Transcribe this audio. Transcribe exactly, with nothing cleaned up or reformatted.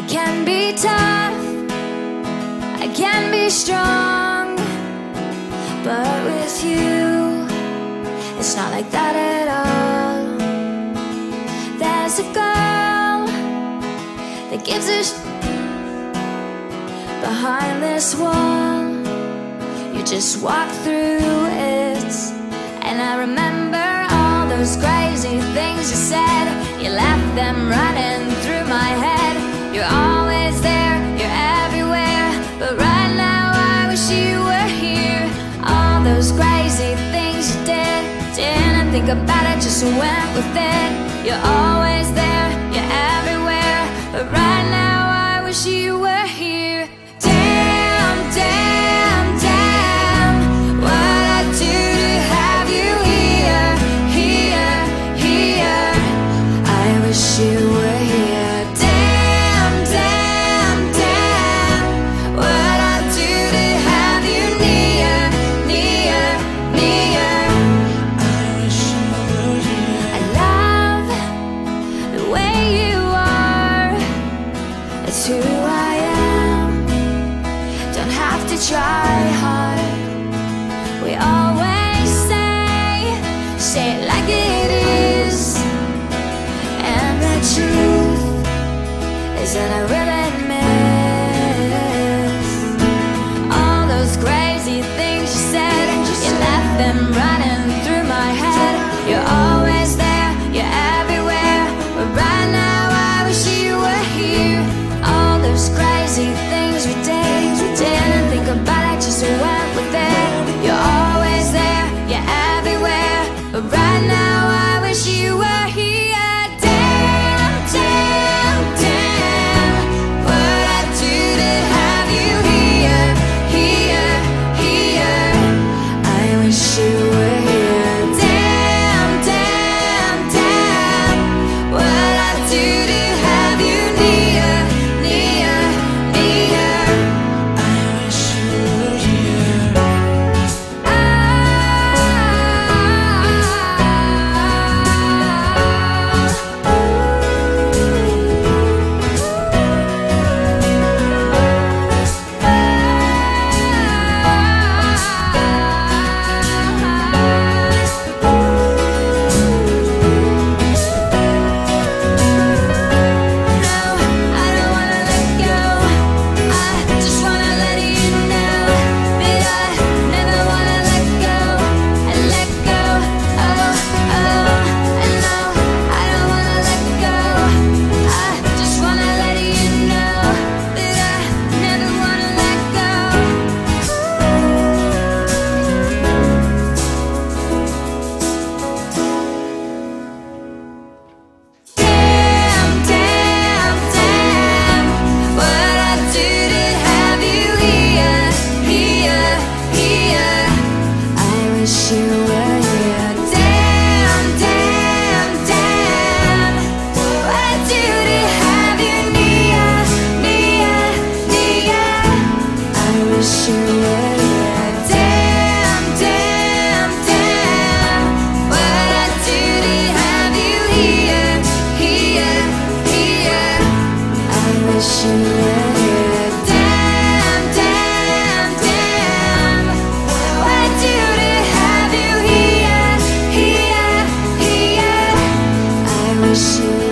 can be tough, I can be strong, but with you, it's not like that at all. There's a girl that gives a sh behind this wall. You just walk through it, and I remember all those crazy things you said. You left them running through my head. You're always there, you're everywhere, but right now I wish you were here. All those crazy things you did, didn't think about it, just went with it. You're always there, you're everywhere, but right now I wish you were here. Damn, damn, damn, what I do to have you here, here, here. I wish you were here. Damn, damn, damn, what I do to have you near, near, near. I wish you were here. I love the way you are. It's who I am. Don't have to try hard. We always say, say it like it is. And the truth is that I really miss all those crazy things you said. You left them running through my head. You're always there, you're everywhere, but right now I wish you were here. All those crazy things we did, didn't think about it, just went with it. You're always there, you're everywhere, but right now I wish you were here. Damn, damn, damn, what I do to have you here, here, here. I wish you were here. Damn, damn, damn, what I do to have you near, near, near. I wish you were here. Ah, wish you